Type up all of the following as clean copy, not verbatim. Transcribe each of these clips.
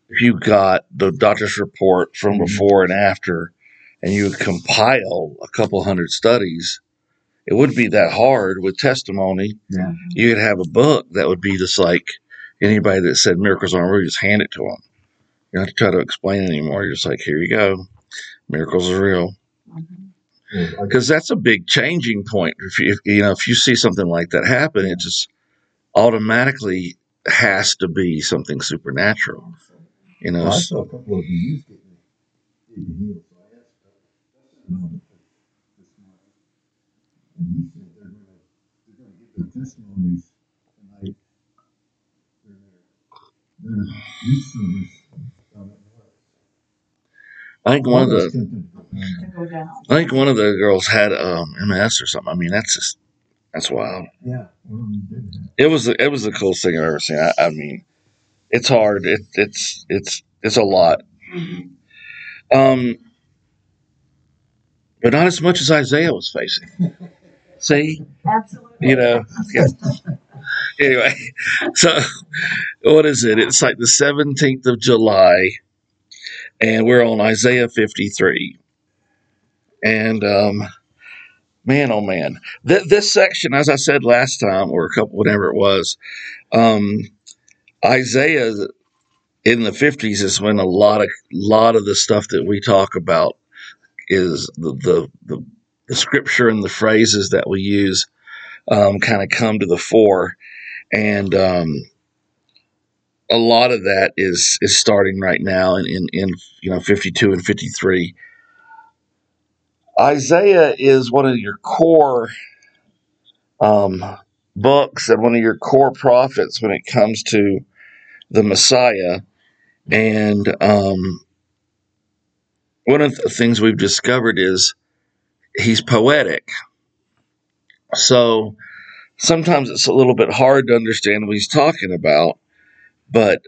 if you got the doctor's report from before and after, and you would compile a couple hundred studies, it wouldn't be that hard with testimony. Yeah. You could have a book that would be just like anybody that said miracles aren't real, just hand it to them. You don't have to try to explain it anymore. You're just like, here you go. Miracles are real. Because that's a big changing point. If you see something like that happen, it just automatically has to be something supernatural. Well, I saw a couple of youth getting healed. So I asked about this morning, and he said they're going to give their testimonies tonight. Their youth service down at North. I think one of the girls had MS or something. I mean, that's wild. Yeah. It was the coolest thing I've ever seen. I mean, it's hard. It's a lot. But not as much as Isaiah was facing. See? Absolutely. Yeah. Anyway, so what is it? It's like the 17th of July, and we're on Isaiah 53. And man, oh man, this section, as I said last time, or whatever it was, Isaiah in the 50s is when a lot of the stuff that we talk about is the scripture and the phrases that we use kind of come to the fore, and a lot of that is starting right now in 52 and 53. Isaiah is one of your core books and one of your core prophets when it comes to the Messiah. And one of the things we've discovered is he's poetic. So sometimes it's a little bit hard to understand what he's talking about, but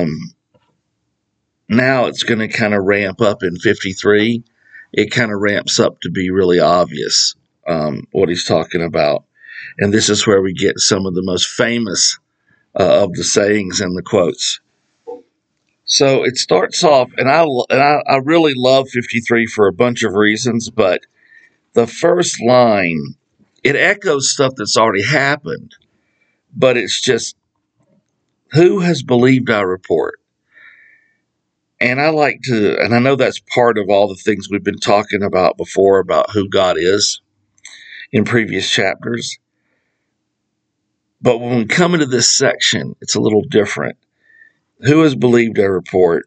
now it's going to kind of ramp up in 53. It kind of ramps up to be really obvious what he's talking about. And this is where we get some of the most famous of the sayings and the quotes. So it starts off, and I really love 53 for a bunch of reasons, but the first line, it echoes stuff that's already happened, but it's just, who has believed our report? And and I know that's part of all the things we've been talking about before about who God is in previous chapters. But when we come into this section, it's a little different. Who has believed our report?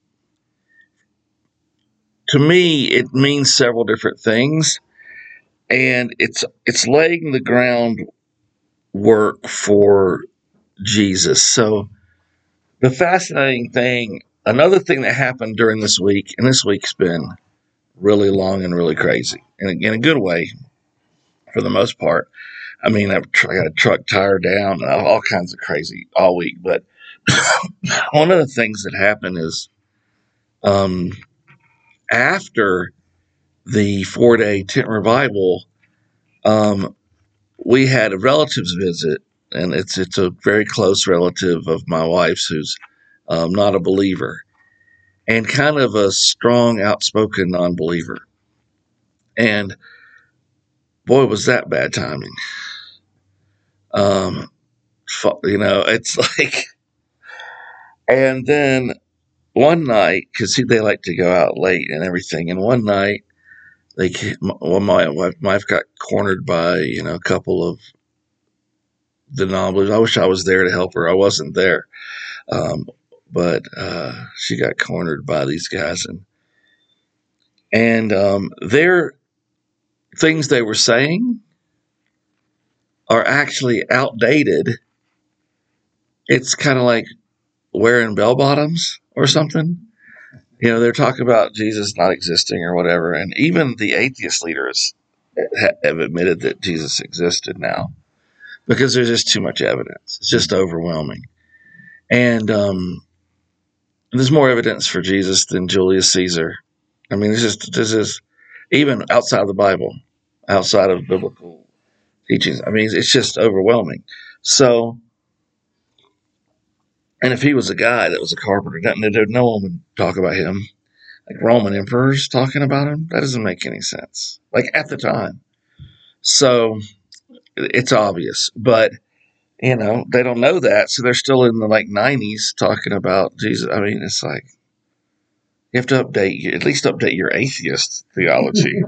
To me, it means several different things, and it's laying the groundwork for Jesus. So the fascinating thing, another thing that happened during this week, and this week's been really long and really crazy, and in a good way for the most part. I mean, I got a truck tire down and all kinds of crazy all week. But one of the things that happened is after the 4-day tent revival, we had a relative's visit, and it's a very close relative of my wife's who's not a believer and kind of a strong, outspoken non-believer. And boy, was that bad timing. It's like, and then one night, because they like to go out late and everything, and one night, my wife got cornered by, a couple of the non-believers. I wish I was there to help her. I wasn't there. But she got cornered by these guys, and their things they were saying are actually outdated. It's kind of like wearing bell bottoms or something. They're talking about Jesus not existing or whatever, and even the atheist leaders have admitted that Jesus existed now because there's just too much evidence. It's just overwhelming, and there's more evidence for Jesus than Julius Caesar. I mean, this is even outside of the Bible, outside of biblical teachings. I mean, it's just overwhelming. So And if he was a guy that was a carpenter, no one would talk about him. Like Roman emperors talking about him, that doesn't make any sense. Like at the time. So it's obvious. But, they don't know that. So they're still in the like 90s talking about Jesus. I mean, it's like, you have to at least update your atheist theology.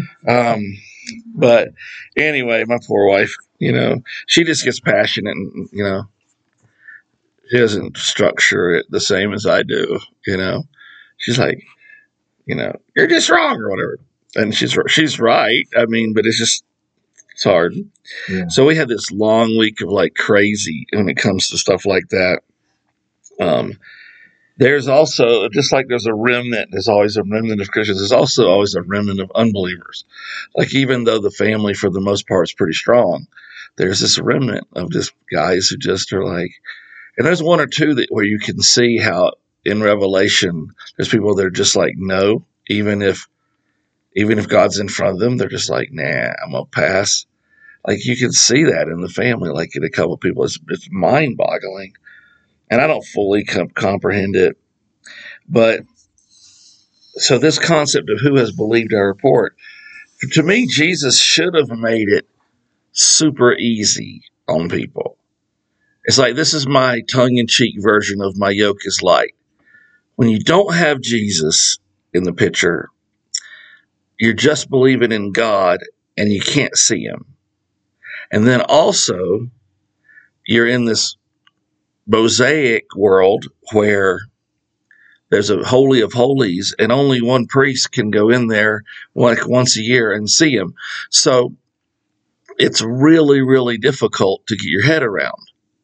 But anyway, my poor wife, she just gets passionate and, she doesn't structure it the same as I do, She's like, you're just wrong or whatever. And she's right. I mean, but it's hard. Yeah. So we had this long week of like crazy when it comes to stuff like that. There's also, just like there's always a remnant of Christians, there's also always a remnant of unbelievers. Like, even though the family for the most part is pretty strong, there's this remnant of just guys who just are like, and there's one or two where you can see how in Revelation, there's people that are just like, no, even if God's in front of them, they're just like, nah, I'm going to pass. Like, you can see that in the family, like in a couple of people. It's mind boggling. And I don't fully comprehend it. But so this concept of who has believed our report, to me, Jesus should have made it super easy on people. It's like, this is my tongue-in-cheek version of my yoke is light. When you don't have Jesus in the picture, you're just believing in God and you can't see him. And then also, you're in this Mosaic world where there's a Holy of Holies and only one priest can go in there like once a year and see him. So it's really, really difficult to get your head around,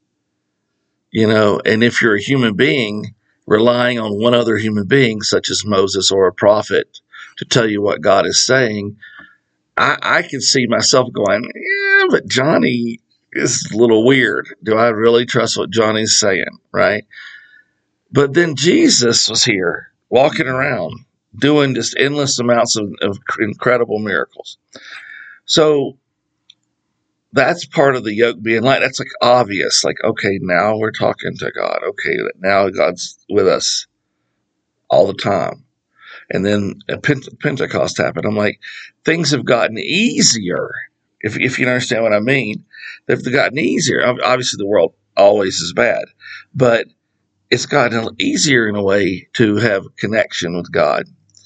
and if you're a human being relying on one other human being, such as Moses or a prophet, to tell you what God is saying, I can see myself going, yeah, but Johnny is a little weird. Do I really trust what Johnny's saying, right? But then Jesus was here walking around doing just endless amounts of incredible miracles. So that's part of the yoke being light. That's like obvious. Like, okay, now we're talking to God. Okay, now God's with us all the time. And then Pentecost happened. I'm like, things have gotten easier. If you understand what I mean, they've gotten easier. Obviously, the world always is bad, but it's gotten easier in a way to have connection with God.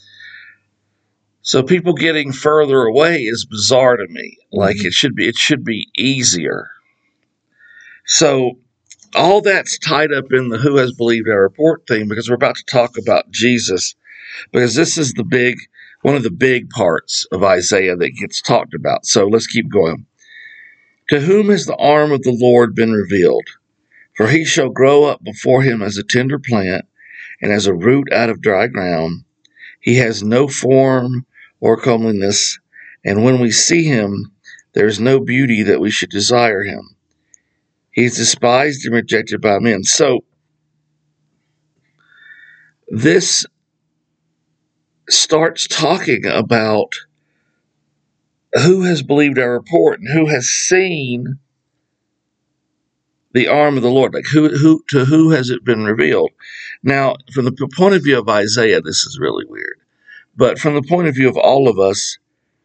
So people getting further away is bizarre to me. Like, it should be easier. So all that's tied up in the who has believed our report thing, because we're about to talk about Jesus, because this is one of the big parts of Isaiah that gets talked about. So let's keep going. To whom has the arm of the Lord been revealed? For he shall grow up before him as a tender plant, and as a root out of dry ground. He has no form or comeliness, and when we see him, there is no beauty that we should desire him. He is despised and rejected by men. So this starts talking about who has believed our report and who has seen the arm of the Lord. Like, to who has it been revealed? Now, from the point of view of Isaiah, this is really weird. But from the point of view of all of us,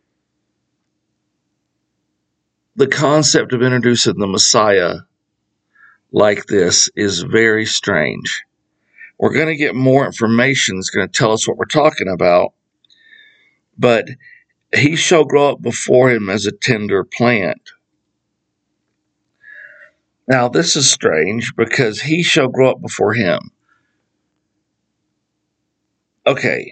the concept of introducing the Messiah like this is very strange. We're going to get more information that's going to tell us what we're talking about. But he shall grow up before him as a tender plant. Now, this is strange because he shall grow up before him. Okay.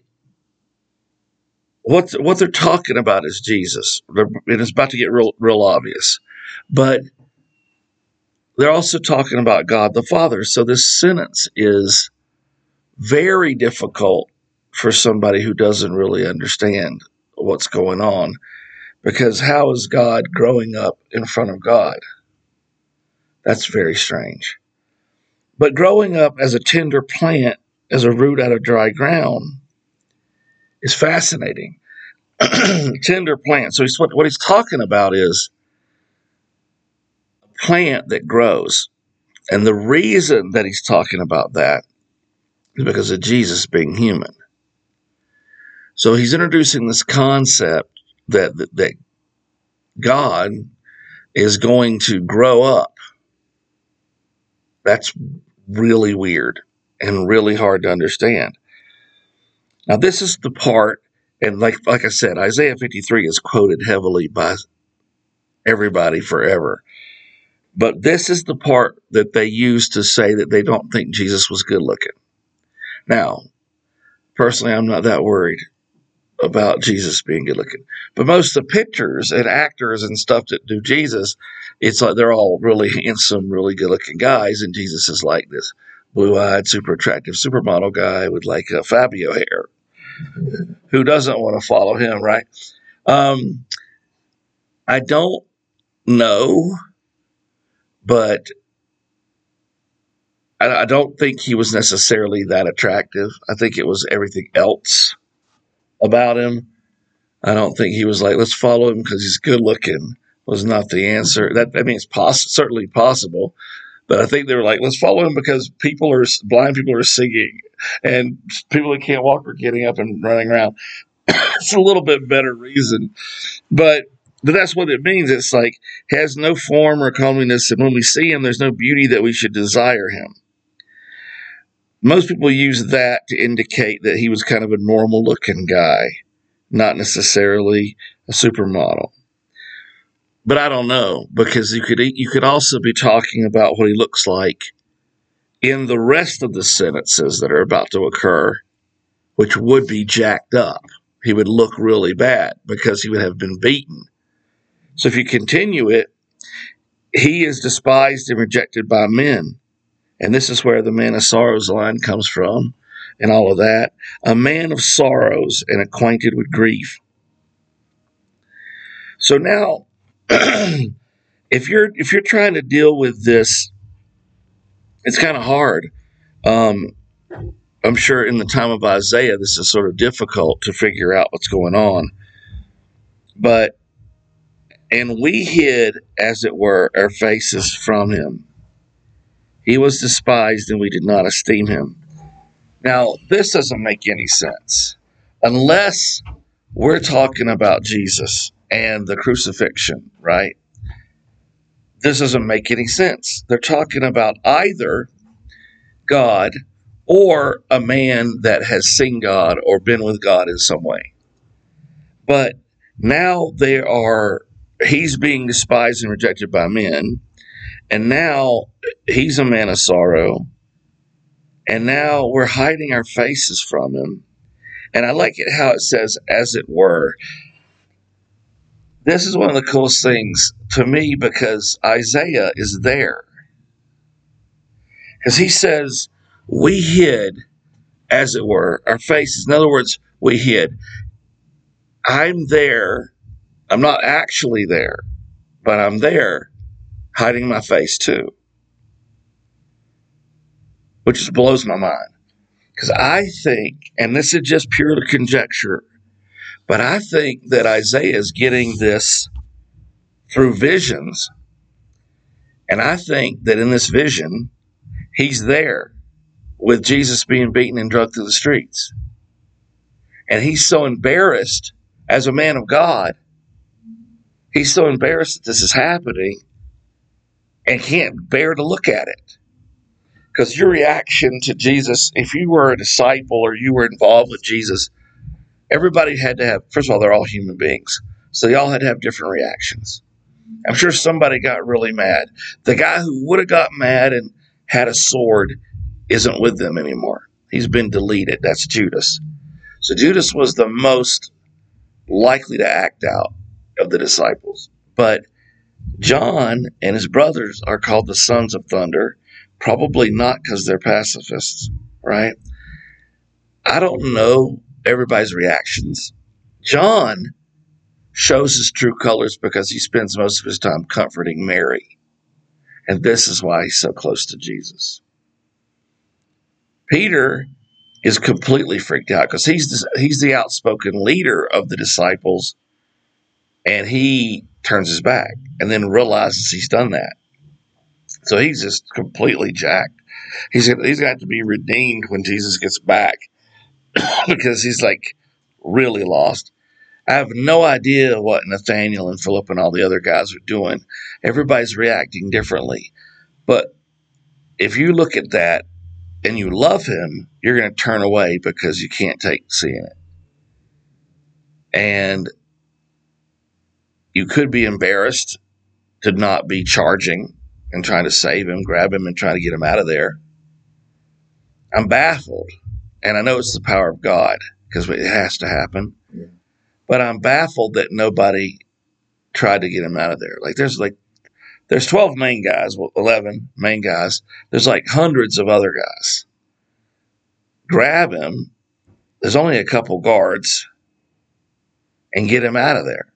What they're talking about is Jesus. It is about to get real obvious. But they're also talking about God the Father. So this sentence is very difficult for somebody who doesn't really understand what's going on. Because how is God growing up in front of God? That's very strange. But growing up as a tender plant, as a root out of dry ground, is fascinating. Tender plant. So what he's talking about is a plant that grows. And the reason that he's talking about that is because of Jesus being human. So he's introducing this concept that God is going to grow up. That's really weird and really hard to understand. Now, this is the part, and like I said, Isaiah 53 is quoted heavily by everybody forever. But this is the part that they use to say that they don't think Jesus was good looking. Now, personally, I'm not that worried about Jesus being good looking. But most of the pictures and actors and stuff that do Jesus, it's like they're all really handsome, really good looking guys. And Jesus is like this blue eyed, super attractive supermodel guy with like a Fabio hair. Who doesn't want to follow him, right? I don't know, but I don't think he was necessarily that attractive. I think it was everything else about him. I don't think he was like, let's follow him because he's good looking, was not the answer. I mean, it's certainly possible, but I think they were like, let's follow him because blind people are singing and people that can't walk are getting up and running around. It's a little bit better reason, but that's what it means. It's like he has no form or comeliness, and when we see him, there's no beauty that we should desire him. Most people use that to indicate that he was kind of a normal looking guy, not necessarily a supermodel. But I don't know, because you could also be talking about what he looks like in the rest of the sentences that are about to occur, which would be jacked up. He would look really bad because he would have been beaten. So if you continue it, he is despised and rejected by men. And this is where the man of sorrows line comes from and all of that. A man of sorrows and acquainted with grief. So now, if you're trying to deal with this, it's kind of hard. I'm sure in the time of Isaiah, this is sort of difficult to figure out what's going on. And we hid, as it were, our faces from him. He was despised and we did not esteem him. Now, this doesn't make any sense unless we're talking about Jesus and the crucifixion, right? This doesn't make any sense. They're talking about either God or a man that has seen God or been with God in some way. But now he's being despised and rejected by men, and now he's a man of sorrow, and now we're hiding our faces from him. And I like it how it says, as it were. This is one of the coolest things to me because Isaiah is there. Because he says, we hid, as it were, our faces. In other words, we hid. I'm there. I'm not actually there, but I'm there hiding my face too. Which just blows my mind. Because I think, and this is just pure conjecture, but I think that Isaiah is getting this through visions. And I think that in this vision, he's there with Jesus being beaten and drugged through the streets. And he's so embarrassed as a man of God. He's so embarrassed that this is happening and can't bear to look at it. Because your reaction to Jesus, if you were a disciple or you were involved with Jesus, everybody had to have, first of all, they're all human beings. So they all had to have different reactions. I'm sure somebody got really mad. The guy who would have got mad and had a sword isn't with them anymore. He's been deleted. That's Judas. So Judas was the most likely to act out of the disciples. But John and his brothers are called the sons of thunder, probably not because they're pacifists, right? I don't know everybody's reactions. John shows his true colors because he spends most of his time comforting Mary. And this is why he's so close to Jesus. Peter is completely freaked out because he's the outspoken leader of the disciples, and he turns his back and then realizes he's done that. So he's just completely jacked. He's got to be redeemed when Jesus gets back because he's like really lost. I have no idea what Nathaniel and Philip and all the other guys are doing. Everybody's reacting differently. But if you look at that and you love him, you're going to turn away because you can't take seeing it. And you could be embarrassed to not be charging and trying to save him, grab him, and trying to get him out of there. I'm baffled. And I know it's the power of God because it has to happen. Yeah. But I'm baffled that nobody tried to get him out of there. There's 12 main guys, 11 main guys. There's like hundreds of other guys. Grab him. There's only a couple guards and get him out of there.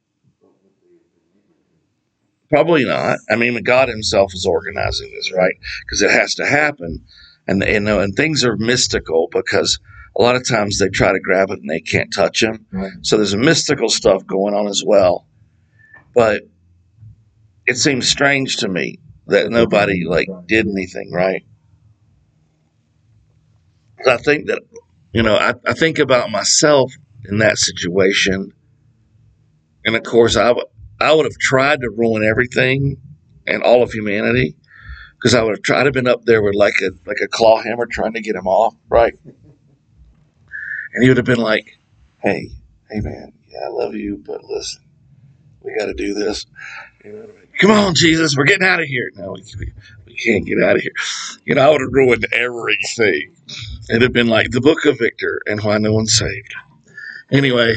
Probably not. I mean, God himself is organizing this, right? Because it has to happen. And things are mystical because a lot of times they try to grab it and they can't touch him. Right. So there's mystical stuff going on as well. But it seems strange to me that nobody did anything, right? I think that, I think about myself in that situation. And of course, I would have tried to ruin everything and all of humanity because I would have tried to been up there with like a claw hammer trying to get him off, right? And he would have been like, hey man, yeah, I love you, but listen, we got to do this. Come on, Jesus, we're getting out of here. No, we can't get out of here. I would have ruined everything. It'd have been like the Book of Victor and Why No One's Saved. Anyway,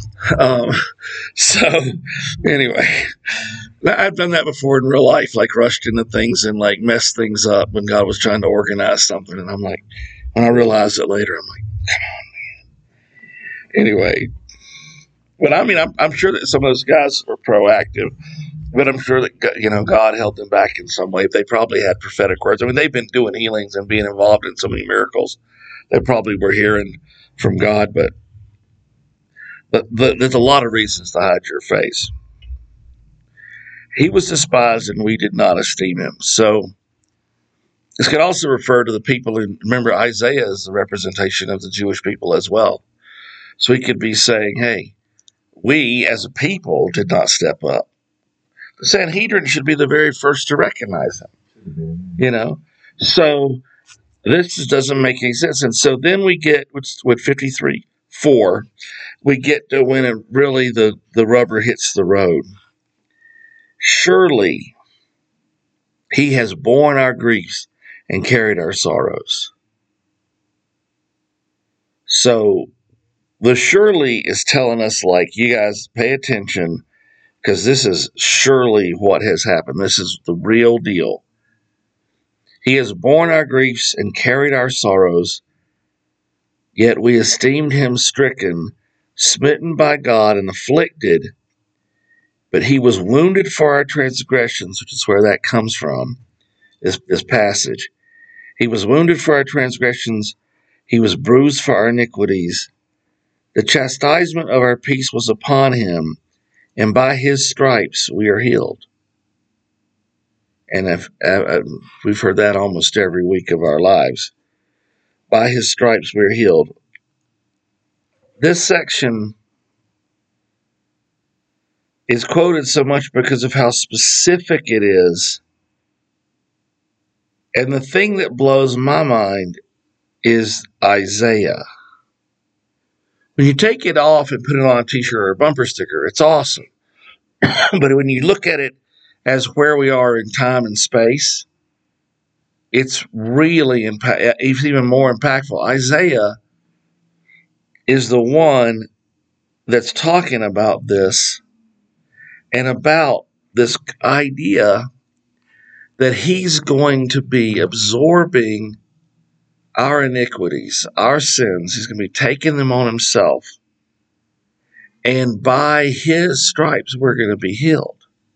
so anyway, I've done that before in real life, like rushed into things and like messed things up when God was trying to organize something. And I'm like, when I realized it later, I'm like, come on, man. Anyway, but I mean, I'm sure that some of those guys are proactive, but I'm sure that, God held them back in some way. They probably had prophetic words. I mean, they've been doing healings and being involved in so many miracles. They probably were hearing from God, but there's a lot of reasons to hide your face. He was despised and we did not esteem him. So this could also refer to the people who, remember, Isaiah is the representation of the Jewish people as well. So he could be saying, hey, we as a people did not step up. The Sanhedrin should be the very first to recognize him, So this just doesn't make any sense. And so then we get with 53:4, we get to when it really the rubber hits the road. Surely he has borne our griefs and carried our sorrows. So the surely is telling us, like, you guys pay attention because this is surely what has happened. This is the real deal. He has borne our griefs and carried our sorrows, yet we esteemed him stricken, smitten by God, and afflicted. But he was wounded for our transgressions, which is where that comes from, this passage. He was wounded for our transgressions. He was bruised for our iniquities. The chastisement of our peace was upon him, and by his stripes we are healed. And we've heard that almost every week of our lives. By his stripes we are healed. This section is quoted so much because of how specific it is. And the thing that blows my mind is Isaiah. When you take it off and put it on a t-shirt or a bumper sticker, it's awesome. But when you look at it as where we are in time and space, it's really it's even more impactful. Isaiah is the one that's talking about this and about this idea that he's going to be absorbing our iniquities, our sins. He's going to be taking them on himself. And by his stripes, we're going to be healed.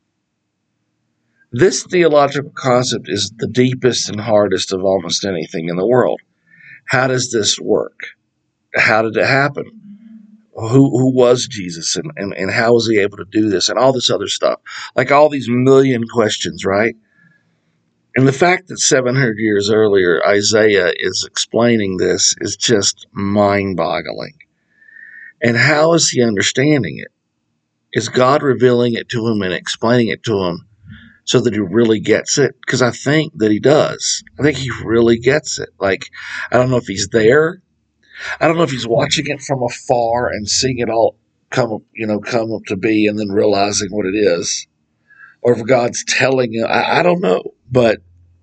This theological concept is the deepest and hardest of almost anything in the world. How does this work? How did it happen? Who was Jesus and how was he able to do this and all this other stuff? Like all these million questions, right? And the fact that 700 years earlier Isaiah is explaining this is just mind-boggling. And how is he understanding it? Is God revealing it to him and explaining it to him so that he really gets it? Because I think that he does. I think he really gets it. Like, I don't know if he's there. I don't know if he's watching it from afar and seeing it all come up to be and then realizing what it is. Or if God's telling him. I don't know. But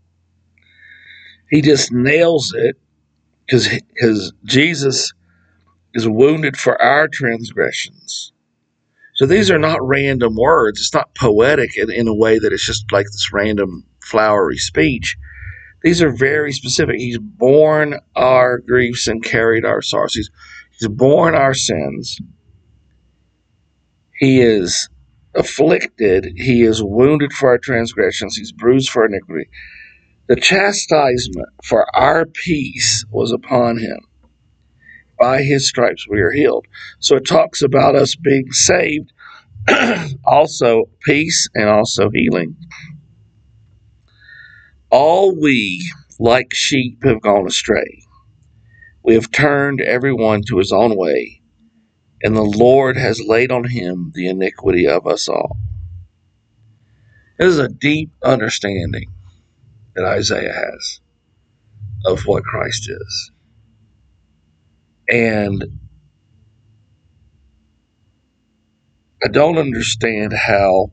he just nails it because Jesus is wounded for our transgressions. So these are not random words. It's not poetic in a way that it's just like this random flowery speech. These are very specific. He's borne our griefs and carried our sorrows. He's borne our sins. He is afflicted. He is wounded for our transgressions. He's bruised for our iniquity. The chastisement for our peace was upon him. By his stripes we are healed. So it talks about us being saved, also peace and also healing. All we, like sheep, have gone astray. We have turned everyone to his own way, and the Lord has laid on him the iniquity of us all. This is a deep understanding that Isaiah has of what Christ is. And I don't understand how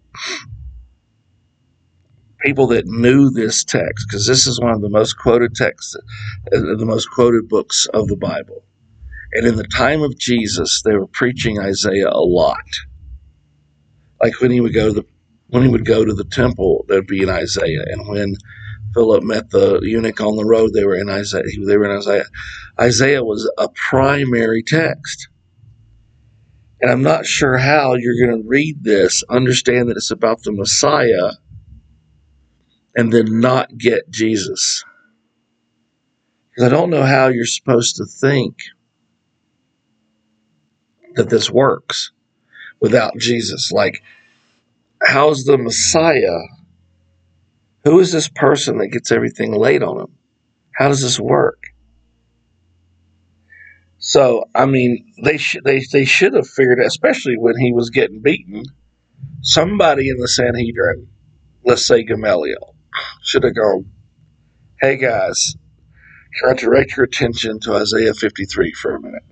people that knew this text, because this is one of the most quoted texts, the most quoted books of the Bible. And in the time of Jesus, they were preaching Isaiah a lot. Like when he would go to the temple, there'd be an Isaiah. And when Philip met the eunuch on the road, they were in Isaiah. Isaiah was a primary text. And I'm not sure how you're going to read this, understand that it's about the Messiah, and then not get Jesus. Because I don't know how you're supposed to think that this works without Jesus. Like, how's the Messiah? Who is this person that gets everything laid on him? How does this work? So, I mean, they should have figured it, especially when he was getting beaten. Somebody in the Sanhedrin, let's say Gamaliel, should have gone, hey guys, can I direct your attention to Isaiah 53 for a minute?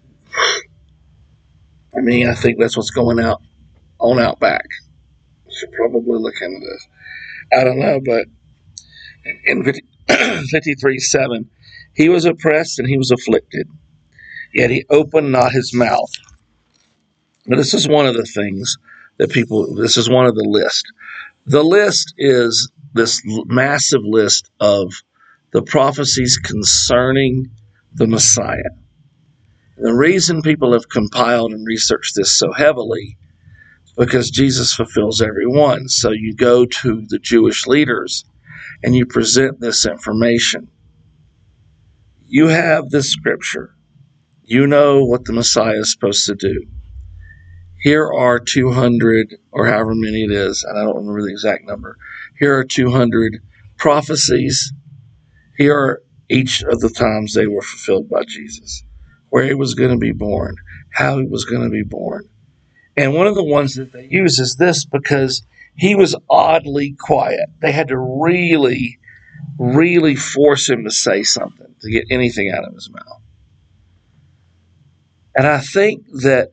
I mean, I think that's what's going on out back. Should probably look into this. I don't know, but in 53:7, he was oppressed and he was afflicted, yet he opened not his mouth. Now, this is one of the things this is one of the list. The list is this massive list of the prophecies concerning the Messiah. And the reason people have compiled and researched this so heavily is because Jesus fulfills every one. So you go to the Jewish leaders and you present this information. You have this scripture. You know what the Messiah is supposed to do. Here are 200, or however many it is, and I don't remember the exact number. Here are 200 prophecies. Here are each of the times they were fulfilled by Jesus, where he was going to be born, how he was going to be born. And one of the ones that they use is this because he was oddly quiet. They had to really, really force him to say something to get anything out of his mouth. And I think that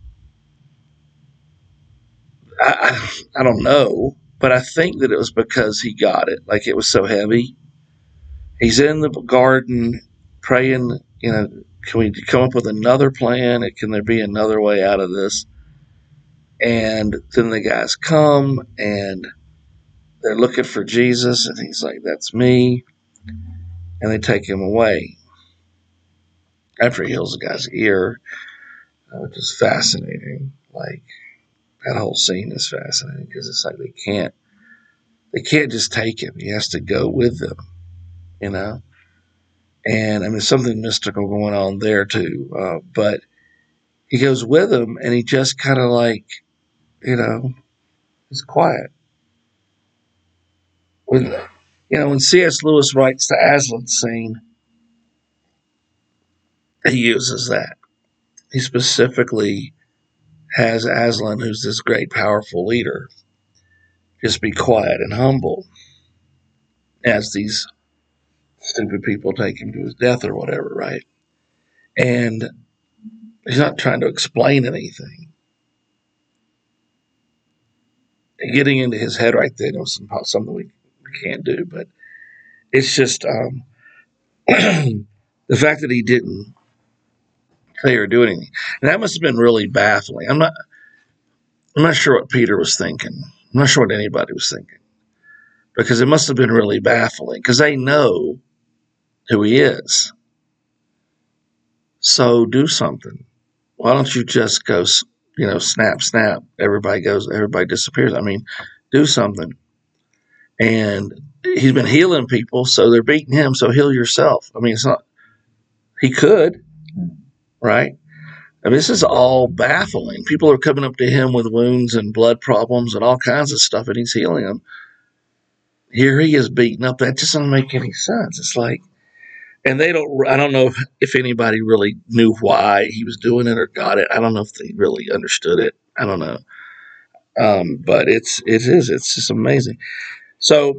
I don't know, but I think that it was because he got it. Like it was so heavy. He's in the garden praying, can we come up with another plan? Can there be another way out of this? And then the guys come and they're looking for Jesus, and he's like, that's me. And they take him away. After he heals the guy's ear, which is fascinating. Like, that whole scene is fascinating because it's like they can't just take him. He has to go with them, And I mean, something mystical going on there too. But he goes with them, and he just kind of like, he's quiet. When C.S. Lewis writes the Aslan scene, he uses that. He specifically has Aslan, who's this great, powerful leader, just be quiet and humble as these stupid people take him to his death or whatever, right? And he's not trying to explain anything. Getting into his head right there is something we can't do, but it's just the fact that he didn't say or do anything. And that must have been really baffling. I'm not sure what Peter was thinking. I'm not sure what anybody was thinking. Because it must have been really baffling. Because they know who he is. So do something. Why don't you just go, snap, snap. Everybody disappears. I mean, do something. And he's been healing people, so they're beating him, so heal yourself. I mean, it's not, he could, right? I mean, this is all baffling. People are coming up to him with wounds and blood problems and all kinds of stuff, and he's healing them. Here he is beaten up. That just doesn't make any sense. It's like, and I don't know if anybody really knew why he was doing it or got it. I don't know if they really understood it. I don't know. But it's just amazing. So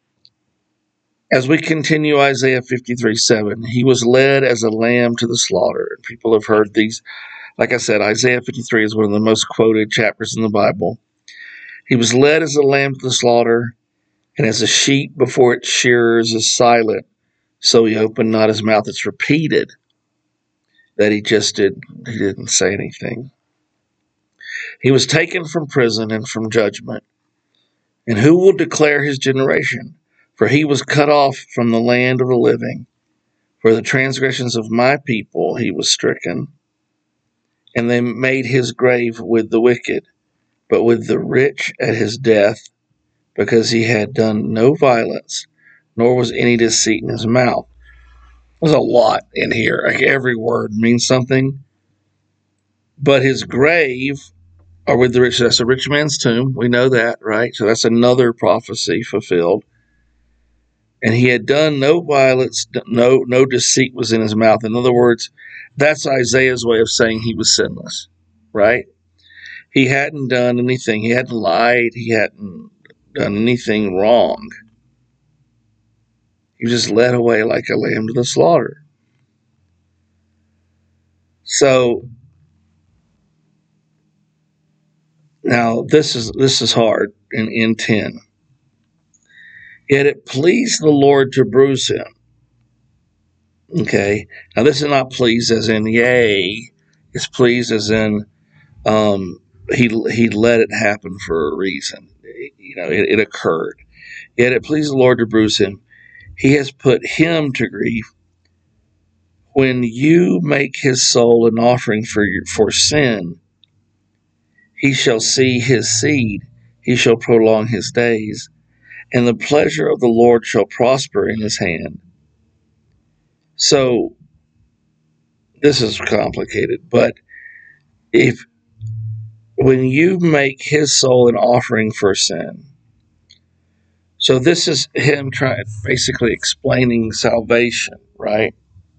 as we continue Isaiah 53:7, he was led as a lamb to the slaughter. And people have heard these. Like I said, Isaiah 53 is one of the most quoted chapters in the Bible. He was led as a lamb to the slaughter, and as a sheep before its shearers is silent, so he opened not his mouth. It's repeated that he didn't say anything. He was taken from prison and from judgment. And who will declare his generation? For he was cut off from the land of the living. For the transgressions of my people he was stricken. And they made his grave with the wicked, but with the rich at his death, because he had done no violence, nor was any deceit in his mouth. There's a lot in here. Like every word means something. But his grave are with the rich. That's a rich man's tomb. We know that, right? So that's another prophecy fulfilled. And he had done no violence, no deceit was in his mouth. In other words, that's Isaiah's way of saying he was sinless, right? He hadn't done anything. He hadn't lied. He hadn't done anything wrong. He was just led away like a lamb to the slaughter. So now this is hard in 10. Yet it pleased the Lord to bruise him. Okay. Now this is not pleased as in yay. It's pleased as in he let it happen for a reason. It occurred. Yet it pleased the Lord to bruise him. He has put him to grief. When you make his soul an offering for sin, he shall see his seed. He shall prolong his days, and the pleasure of the Lord shall prosper in his hand. So this is complicated, but when you make his soul an offering for sin, so this is him basically explaining salvation, right?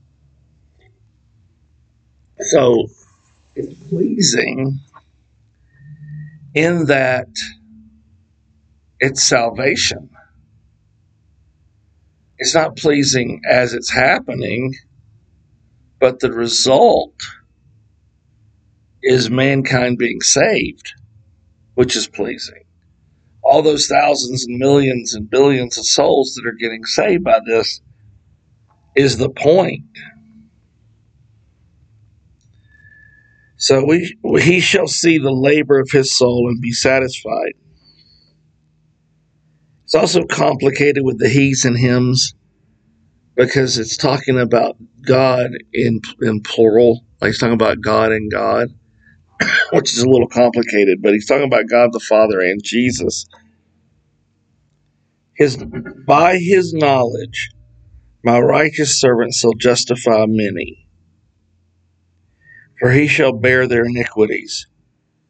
So it's pleasing in that it's salvation. It's not pleasing as it's happening, but the result is mankind being saved, which is pleasing. All those thousands and millions and billions of souls that are getting saved by this is the point. So he shall see the labor of his soul and be satisfied. It's also complicated with the he's and hims because it's talking about God in plural. Like he's talking about God and God, which is a little complicated, but he's talking about God the Father and Jesus. By his knowledge, my righteous servant shall justify many, for he shall bear their iniquities.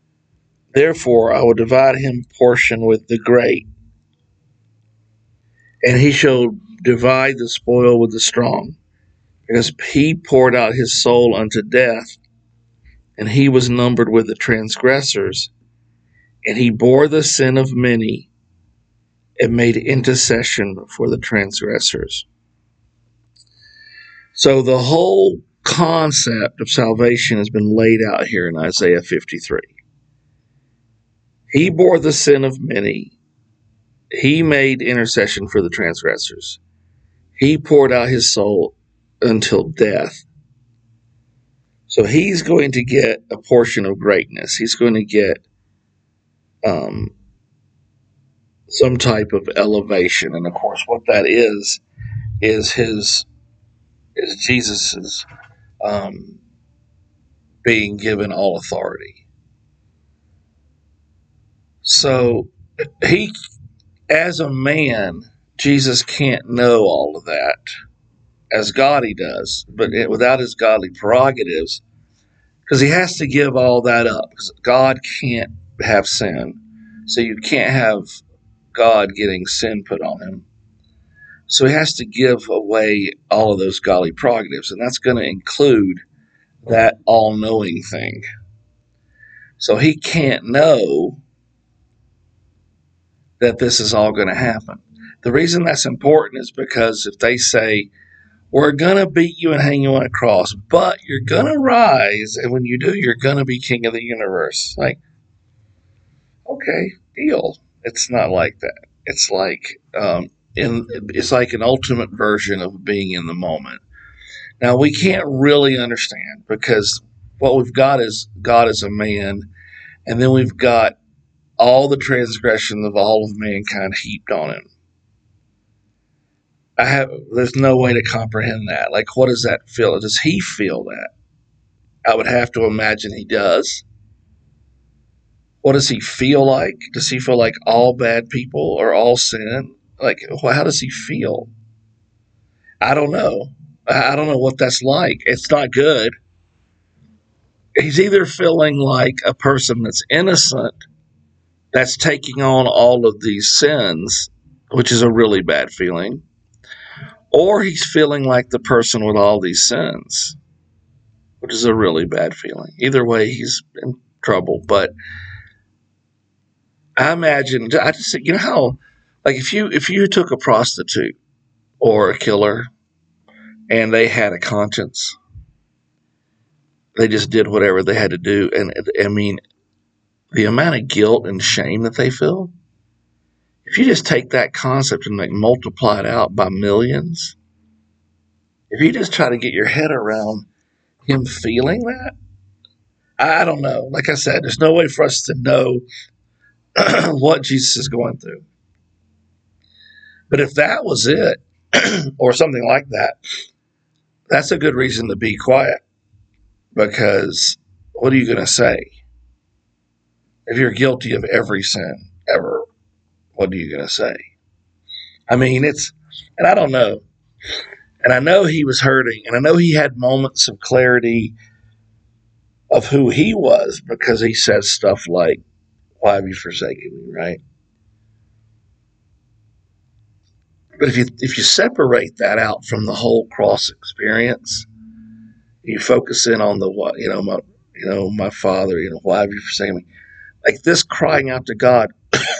Therefore I will divide him portion with the great, And he shall divide the spoil with the strong, because he poured out his soul unto death, and he was numbered with the transgressors, and he bore the sin of many and made intercession for the transgressors. So the whole concept of salvation has been laid out here in Isaiah 53. He bore the sin of many. He made intercession for the transgressors. He poured out his soul until death. So he's going to get a portion of greatness. He's going to get some type of elevation. And of course, what that is Jesus's being given all authority. So he, as a man, Jesus can't know all of that. As God he does, but without his godly prerogatives, because he has to give all that up, because God can't have sin. So you can't have God getting sin put on him. So he has to give away all of those godly prerogatives, and that's going to include that all-knowing thing. So he can't know that this is all going to happen. The reason that's important is because if they say, we're going to beat you and hang you on a cross, but you're going to rise, and when you do, you're going to be king of the universe. Like, okay, deal. It's not like that. It's like it's like an ultimate version of being in the moment. Now, we can't really understand, because what we've got is God as a man, and then we've got all the transgressions of all of mankind heaped on him. There's no way to comprehend that. Like, what does that feel? Does he feel that? I would have to imagine he does. What does he feel like? Does he feel like all bad people are all sin? Like, how does he feel? I don't know. I don't know what that's like. It's not good. He's either feeling like a person that's innocent, that's taking on all of these sins, which is a really bad feeling, or he's feeling like the person with all these sins, which is a really bad feeling. Either way, he's in trouble. But I imagine, I just think, how, like, if you took a prostitute or a killer and they had a conscience, they just did whatever they had to do, and I mean, the amount of guilt and shame that they feel. If you just take that concept and like multiply it out by millions, if you just try to get your head around him feeling that, I don't know. Like I said, there's no way for us to know what Jesus is going through. But if that was it, or something like that, that's a good reason to be quiet. Because what are you going to say? If you're guilty of every sin ever, what are you going to say? I mean, and I don't know. And I know he was hurting, and I know he had moments of clarity of who he was, because he says stuff like, why have you forsaken me, right? But if you separate that out from the whole cross experience, you focus in on the what, my Father, why have you forsaken me? Like, this crying out to God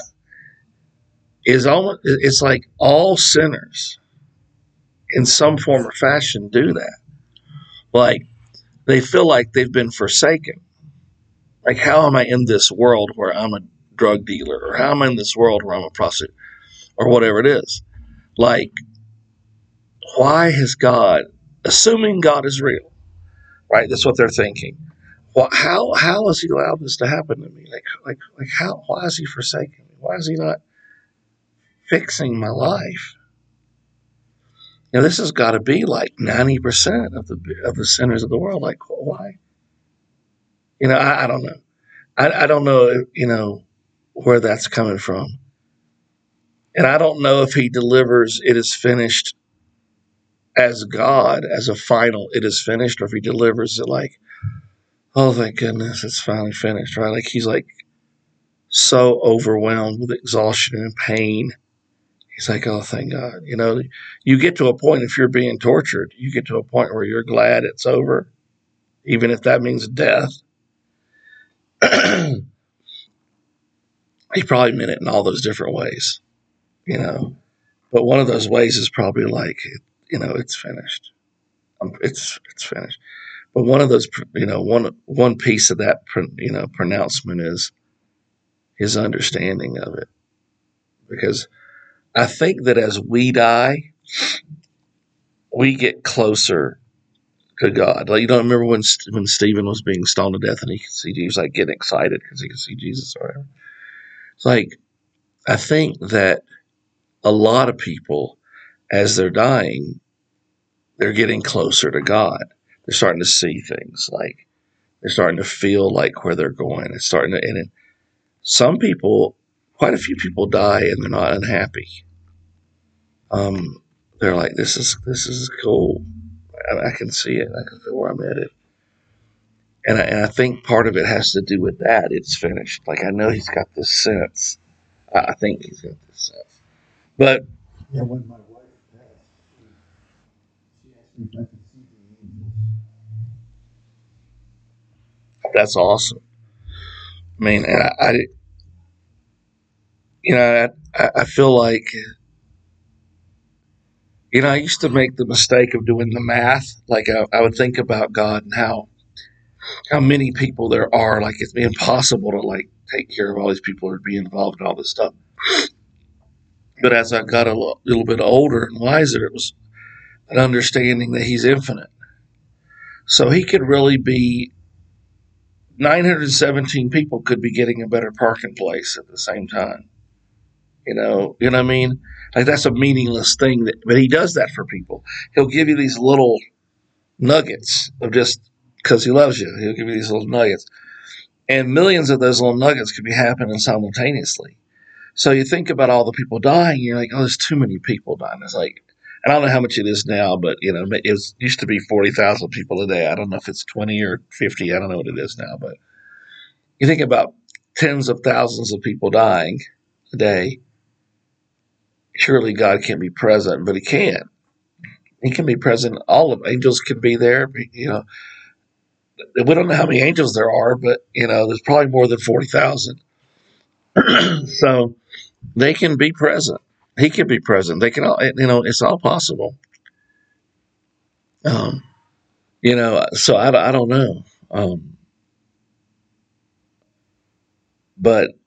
it's like all sinners in some form or fashion do that. Like, they feel like they've been forsaken. Like, how am I in this world where I'm a drug dealer? Or how am I in this world where I'm a prostitute? Or whatever it is. Like, why has God, assuming God is real, right? That's what they're thinking. Well, how has he allowed this to happen to me? Why is he forsaken me? Why is he not fixing my life? This has got to be like 90% of the sinners of the world. Like, why? I don't know. I don't know, where that's coming from. And I don't know if he delivers it is finished as God, as a final it is finished, or if he delivers it like, oh, thank goodness, it's finally finished, right? Like, he's like so overwhelmed with exhaustion and pain. He's like, oh, thank God. You get to a point, if you're being tortured, you get to a point where you're glad it's over, even if that means death. He probably meant it in all those different ways, you know. But one of those ways is probably like, it's finished. It's finished. But one of those, one piece of that, pronouncement is his understanding of it. Because I think that as we die, we get closer to God. Like, you don't remember when Stephen was being stoned to death and he was like getting excited because he could see Jesus or whatever. It's like, I think that a lot of people, as they're dying, they're getting closer to God. They're starting to see things, like they're starting to feel like where they're going. It's starting to, and some people, quite a few people die and they're not unhappy. They're like, this is cool. I can see it. I can feel where I'm headed. And I think part of it has to do with that. It's finished. Like, I know he's got this sense. I think he's got this sense. But Yeah, when my wife passed, she asked me if I could see the angels. that's awesome. I mean, and I feel like, I used to make the mistake of doing the math. Like, I would think about God and how many people there are. Like, it's impossible to like take care of all these people or be involved in all this stuff. But as I got a little bit older and wiser, it was an understanding that he's infinite. So he could really be 917 people could be getting a better parking place at the same time. You know what I mean? Like, that's a meaningless thing, but he does that for people. He'll give you these little nuggets of just because he loves you. He'll give you these little nuggets, and millions of those little nuggets could be happening simultaneously. So you think about all the people dying, you're like, oh, there's too many people dying. It's like, and I don't know how much it is now, but it used to be 40,000 people a day. I don't know if it's 20 or 50. I don't know what it is now, but you think about tens of thousands of people dying a day. Surely God can't be present, but he can. He can be present. All of angels can be there. We don't know how many angels there are, but there's probably more than 40,000. So they can be present. He can be present. They can all, it's all possible. Um, so I don't know. But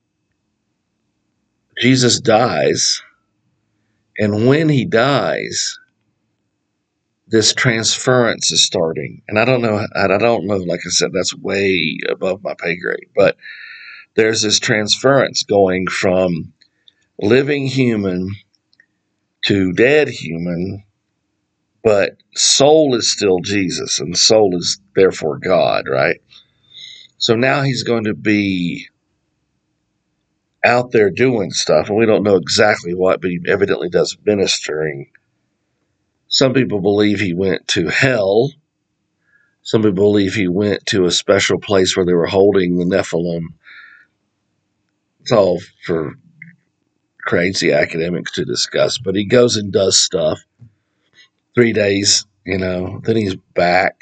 Jesus dies, and when he dies, this transference is starting. And I don't know. Like I said, that's way above my pay grade. But there's this transference going from living human to dead human, but soul is still Jesus, and soul is therefore God, right? So now he's going to be out there doing stuff, and we don't know exactly what, but he evidently does ministering. Some people believe he went to hell. Some people believe he went to a special place where they were holding the Nephilim. It's all for crazy academics to discuss, but he goes and does stuff. 3 days, then he's back.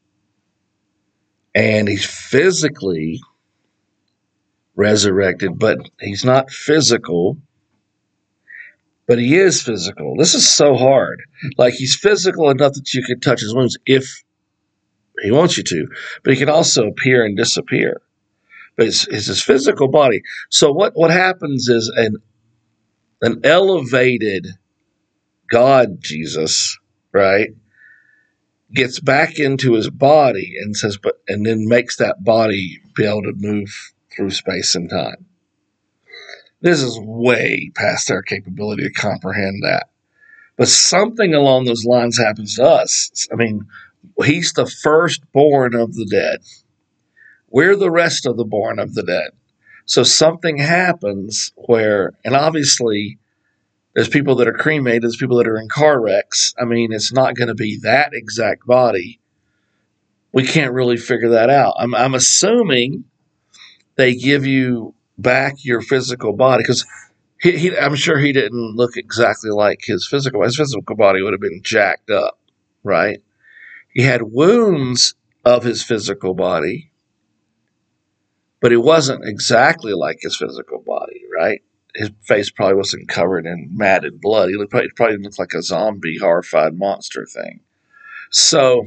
And he's physically resurrected, but he's not physical, but he is physical. This is so hard. Like, he's physical enough that you can touch his wounds if he wants you to, but he can also appear and disappear. But it's his physical body. So what happens is an elevated God, Jesus, right, gets back into his body and then makes that body be able to move through space and time. This is way past our capability to comprehend that. But something along those lines happens to us. I mean, he's the firstborn of the dead. We're the rest of the born of the dead. So something happens where, and obviously there's people that are cremated, there's people that are in car wrecks. I mean, it's not going to be that exact body. We can't really figure that out. I'm assuming they give you back your physical body, because I'm sure he didn't look exactly like his physical. His physical body would have been jacked up, right? He had wounds of his physical body, but it wasn't exactly like his physical body, right? His face probably wasn't covered in matted blood. He probably looked like a zombie, horrified monster thing. So,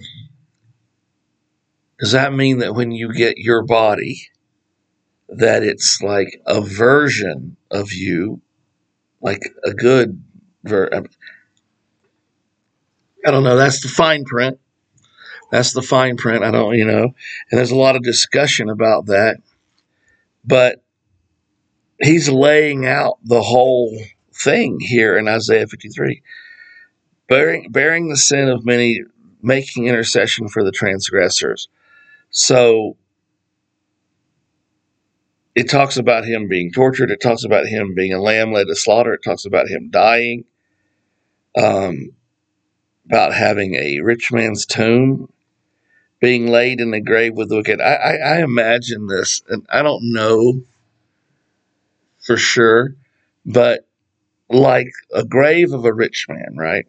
does that mean that when you get your body, that it's like a version of you, like a good I don't know. That's the fine print. That's the fine print. I don't, and there's a lot of discussion about that. But he's laying out the whole thing here in Isaiah 53. Bearing the sin of many, making intercession for the transgressors. So it talks about him being tortured. It talks about him being a lamb led to slaughter. It talks about him dying, about having a rich man's tomb, being laid in the grave with the wicked. I imagine this, and I don't know for sure, but like a grave of a rich man, right?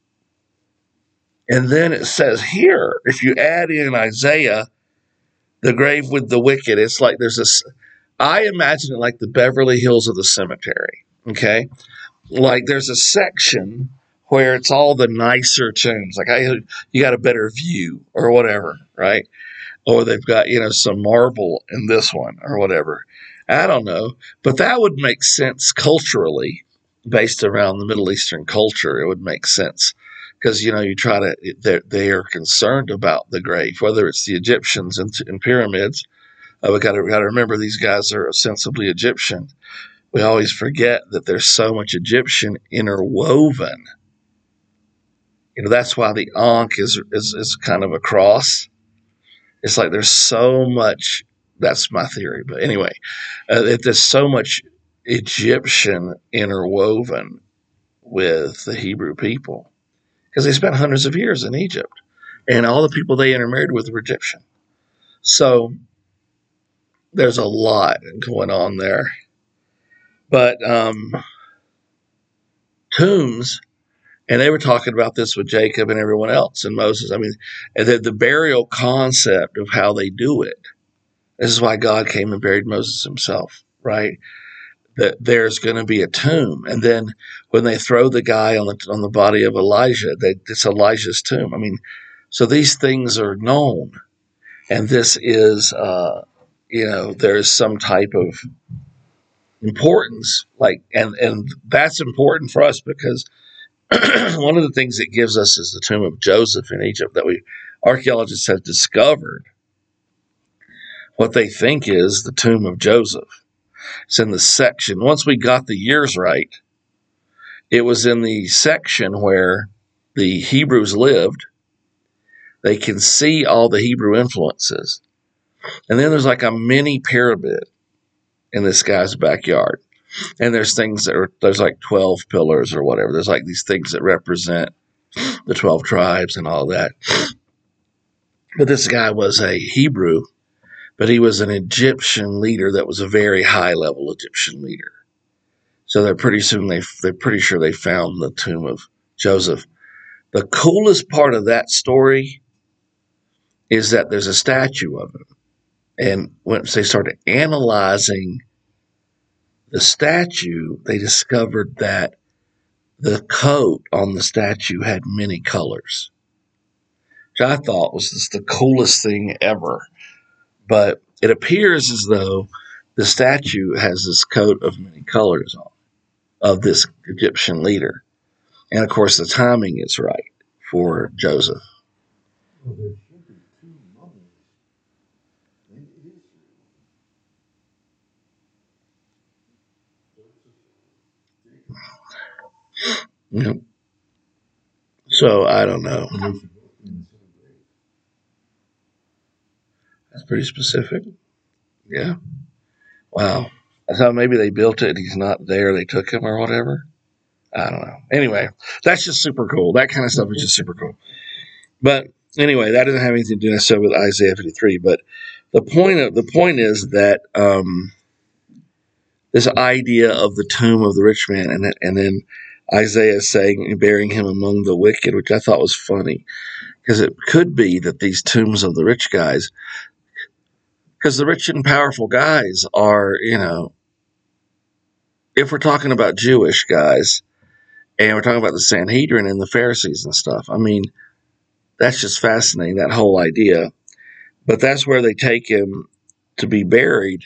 And then it says here, if you add in Isaiah, the grave with the wicked, it's like there's this, I imagine it like the Beverly Hills of the cemetery, okay? Like there's a section where it's all the nicer tombs, like you got a better view or whatever, right? Or they've got, some marble in this one or whatever. I don't know. But that would make sense culturally based around the Middle Eastern culture. It would make sense because, you try to, they are concerned about the grave, whether it's the Egyptians in pyramids. We got to remember these guys are ostensibly Egyptian. We always forget that there's so much Egyptian interwoven. That's why the Ankh is kind of a cross. It's like there's so much. That's my theory, but anyway, there's so much Egyptian interwoven with the Hebrew people because they spent hundreds of years in Egypt, and all the people they intermarried with were Egyptian. So there's a lot going on there, but tombs. And they were talking about this with Jacob and everyone else and Moses. I mean, the burial concept of how they do it. This is why God came and buried Moses himself, right? That there's going to be a tomb, and then when they throw the guy on the body of Elijah, it's Elijah's tomb. I mean, so these things are known, and this is, there's some type of importance, and that's important for us because one of the things it gives us is the tomb of Joseph in Egypt that archaeologists have discovered. What they think is the tomb of Joseph. It's in the section. Once we got the years right, it was in the section where the Hebrews lived. They can see all the Hebrew influences. And then there's like a mini pyramid in this guy's backyard. And there's there's like 12 pillars or whatever. There's like these things that represent the 12 tribes and all that. But this guy was a Hebrew, but he was an Egyptian leader that was a very high level Egyptian leader. So they're pretty sure they found the tomb of Joseph. The coolest part of that story is that there's a statue of him. And once they started analyzing the statue, they discovered that the coat on the statue had many colors, which I thought was just the coolest thing ever. But it appears as though the statue has this coat of many colors on, of this Egyptian leader. And of course, the timing is right for Joseph. Well, there should be two mummies in Israel. Yep. So I don't know. And they should both be in the same grave. That's pretty specific. Yeah. Wow. I thought maybe they built it and he's not there. They took him or whatever. I don't know. Anyway, that's just super cool. That kind of stuff is just super cool. But anyway, that doesn't have anything to do necessarily with Isaiah 53. But the point is that this idea of the tomb of the rich man, and then Isaiah saying, burying him among the wicked, which I thought was funny, because it could be that these tombs of the rich guys, because the rich and powerful guys are, if we're talking about Jewish guys, and we're talking about the Sanhedrin and the Pharisees and stuff, I mean, that's just fascinating, that whole idea. But that's where they take him to be buried.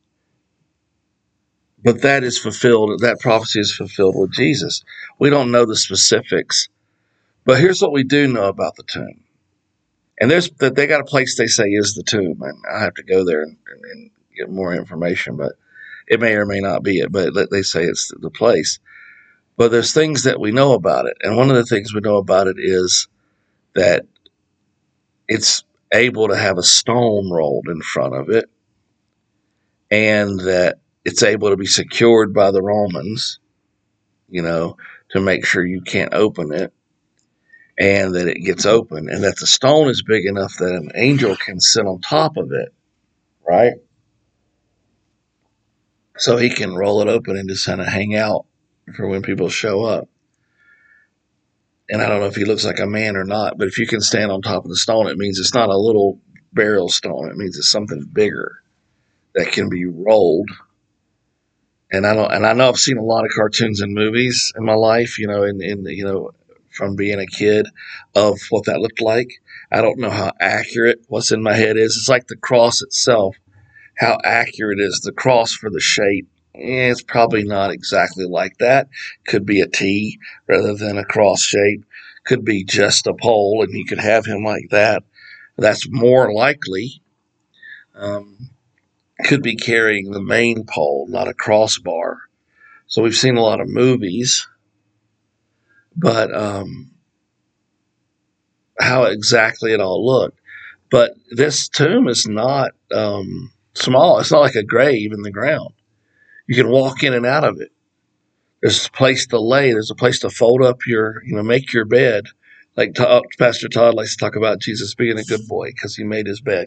But that is fulfilled, that prophecy is fulfilled with Jesus. We don't know the specifics, but here's what we do know about the tomb. And they got a place they say is the tomb, and I have to go there and get more information, but it may or may not be it, but they say it's the place. But there's things that we know about it, and one of the things we know about it is that it's able to have a stone rolled in front of it, and that it's able to be secured by the Romans, to make sure you can't open it, and that it gets open, and that the stone is big enough that an angel can sit on top of it, right? So he can roll it open and just kind of hang out for when people show up. And I don't know if he looks like a man or not, but if you can stand on top of the stone, it means it's not a little burial stone. It means it's something bigger that can be rolled. And I know I've seen a lot of cartoons and movies in my life, from being a kid, of what that looked like. I don't know how accurate what's in my head is. It's like the cross itself. How accurate is the cross for the shape? It's probably not exactly like that. Could be a T rather than a cross shape. Could be just a pole, and you could have him like that. That's more likely. Could be carrying the main pole, not a crossbar. So we've seen a lot of movies, but how exactly it all looked. But this tomb is not small. It's not like a grave in the ground. You can walk in and out of it. There's a place to lay. There's a place to fold up make your bed. Like Pastor Todd likes to talk about Jesus being a good boy because he made his bed.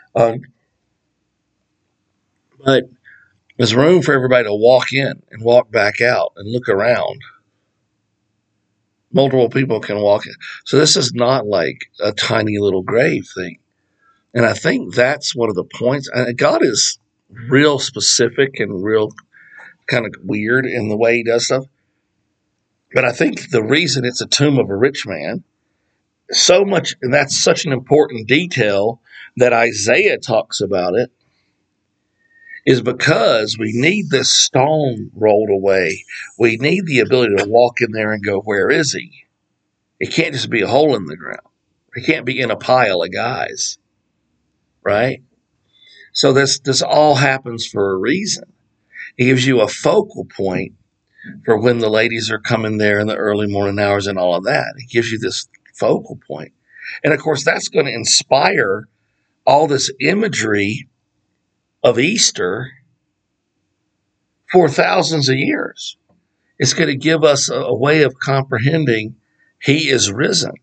But there's room for everybody to walk in and walk back out and look around. Multiple people can walk in. So this is not like a tiny little grave thing. And I think that's one of the points. God is real specific and real kind of weird in the way he does stuff. But I think the reason it's a tomb of a rich man, so much, and that's such an important detail that Isaiah talks about it, is because we need this stone rolled away. We need the ability to walk in there and go, where is he? It can't just be a hole in the ground. It can't be in a pile of guys, right? So this all happens for a reason. It gives you a focal point for when the ladies are coming there in the early morning hours and all of that. It gives you this focal point. And of course, that's going to inspire all this imagery of Easter for thousands of years. It's going to give us a way of comprehending he is risen.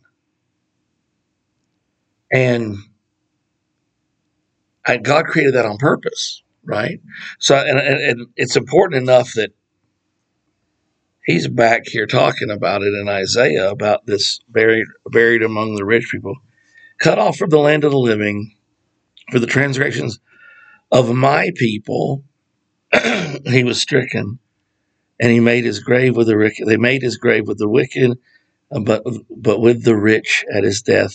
And God created that on purpose, right? So, and it's important enough that he's back here talking about it in Isaiah, about this buried among the rich people, cut off from the land of the living for the transgressions of my people. He was stricken, and he made his grave with the wicked. They made his grave with the wicked, but with the rich at his death.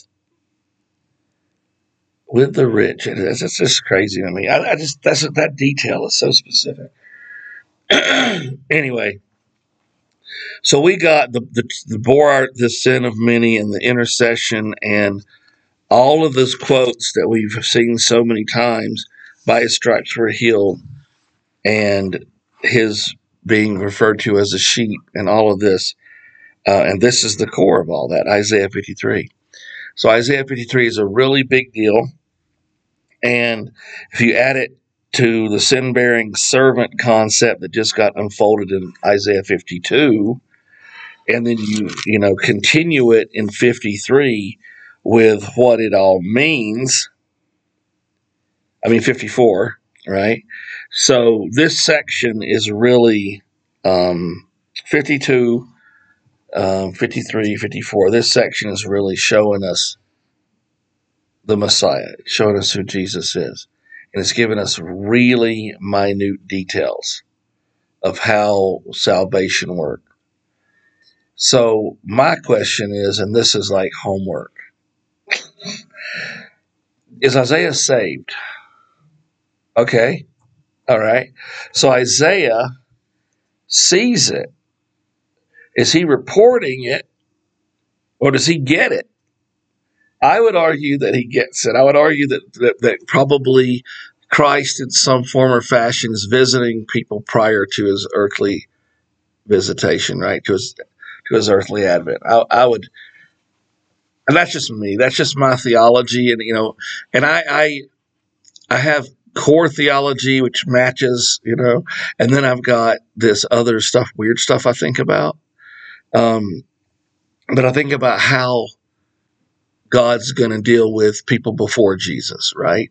With the rich, it's just crazy to me. That detail is so specific. Anyway, so we got the bore the sin of many and the intercession and all of those quotes that we've seen so many times. By his stripes we're healed, and his being referred to as a sheep, and all of this. And this is the core of all that, Isaiah 53. So Isaiah 53 is a really big deal. And if you add it to the sin-bearing servant concept that just got unfolded in Isaiah 52, and then you continue it in 53 with what it all means. 54. right? So this section is really 52, 53, 54. This section is really showing us the Messiah, showing us who Jesus is. And it's giving us really minute details of how salvation works. So my question is, and this is like homework, is Isaiah saved? Okay, all right. So Isaiah sees it. Is he reporting it, or does he get it? I would argue that he gets it. I would argue that probably Christ in some form or fashion is visiting people prior to his earthly visitation, right? To his earthly advent. I would, and that's just me. That's just my theology, and and I have core theology which matches, and then I've got this other stuff, weird stuff I think about. But I think about how God's going to deal with people before Jesus, right?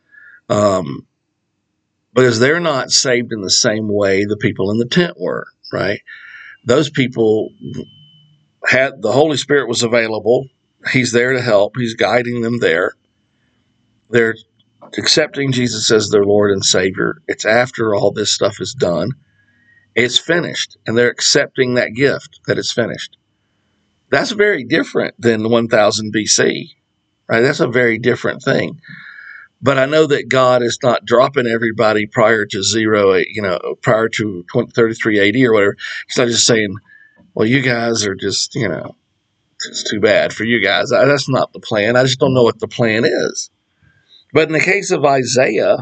Because they're not saved in the same way the people in the tent were, right? Those people had the Holy Spirit was available. He's there to help. He's guiding them there. They're accepting Jesus as their Lord and Savior. It's after all this stuff is done. It's finished, and they're accepting that gift that it's finished. That's very different than 1000 BC, right? That's a very different thing. But I know that God is not dropping everybody prior to prior to 33 AD or whatever. He's not just saying, well, you guys are just, it's too bad for you guys. That's not the plan. I just don't know what the plan is. But in the case of Isaiah,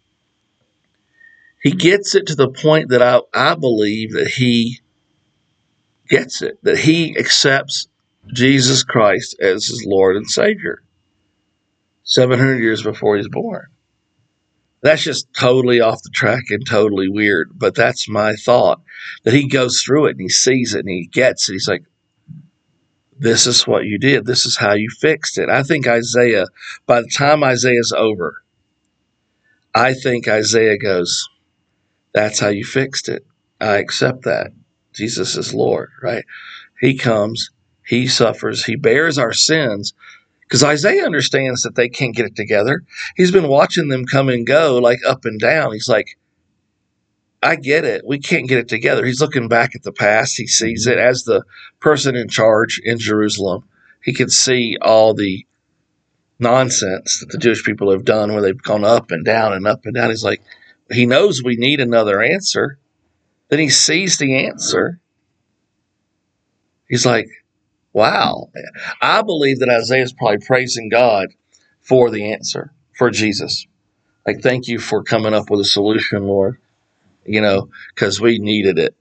he gets it to the point that I believe that he gets it, that he accepts Jesus Christ as his Lord and Savior 700 years before he's born. That's just totally off the track and totally weird, but that's my thought, that he goes through it and he sees it and he gets it. He's like, this is what you did. This is how you fixed it. I think Isaiah, by the time Isaiah's over, I think Isaiah goes, that's how you fixed it. I accept that. Jesus is Lord, right? He comes, he suffers, he bears our sins, because Isaiah understands that they can't get it together. He's been watching them come and go, like up and down. He's like, I get it. We can't get it together. He's looking back at the past. He sees it as the person in charge in Jerusalem. He can see all the nonsense that the Jewish people have done where they've gone up and down and up and down. He's like, he knows we need another answer. Then he sees the answer. He's like, wow. I believe that Isaiah is probably praising God for the answer, for Jesus. Like, thank you for coming up with a solution, Lord. Because we needed it.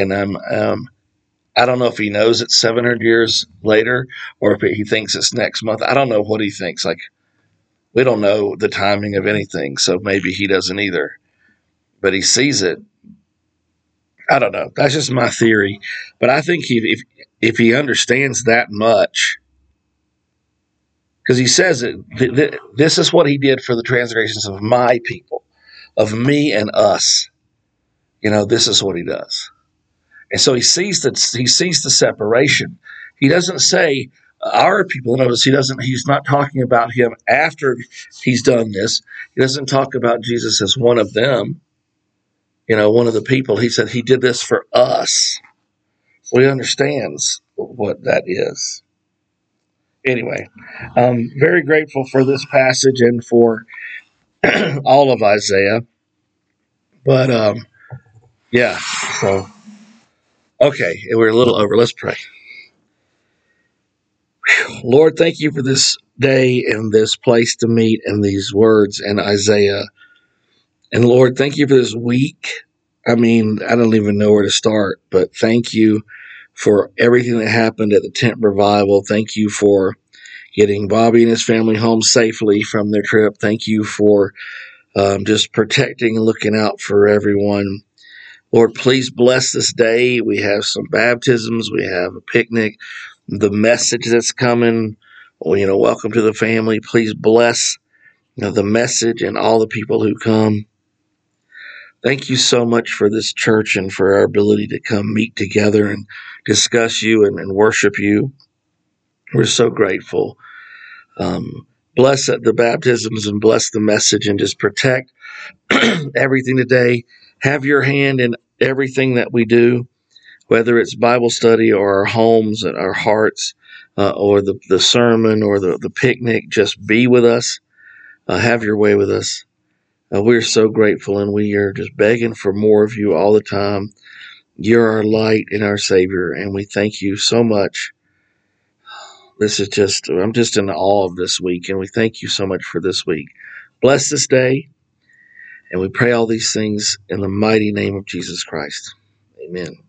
I don't know if he knows it's 700 years later or if he thinks it's next month. I don't know what he thinks. Like, we don't know the timing of anything, so maybe he doesn't either. But he sees it. I don't know. That's just my theory. But I think if he understands that much, because he says it, this is what he did for the transgressions of my people, of me and us. This is what he does. And so he sees the separation. He doesn't say our people. Notice he's not talking about him after he's done this. He doesn't talk about Jesus as one of them, one of the people. He said he did this for us. So he understands what that is. Anyway, I'm very grateful for this passage and for all of Isaiah. But yeah, so okay, we're a little over. Let's pray. Lord, thank you for this day and this place to meet and these words in Isaiah. And Lord, thank you for this week. I mean, I don't even know where to start, but thank you for everything that happened at the tent revival. Thank you for getting Bobby and his family home safely from their trip. Thank you for just protecting and looking out for everyone. Lord, please bless this day. We have some baptisms. We have a picnic. The message that's coming, welcome to the family. Please bless the message and all the people who come. Thank you so much for this church and for our ability to come meet together and discuss you and worship you. We're so grateful. Bless the baptisms and bless the message and just protect everything today. Have your hand in everything that we do, whether it's Bible study or our homes and our hearts, or the sermon or the picnic. Just be with us. Have your way with us. We're so grateful, and we are just begging for more of you all the time. You're our light and our Savior, and we thank you so much. I'm just in awe of this week, and we thank you so much for this week. Bless this day, and we pray all these things in the mighty name of Jesus Christ. Amen.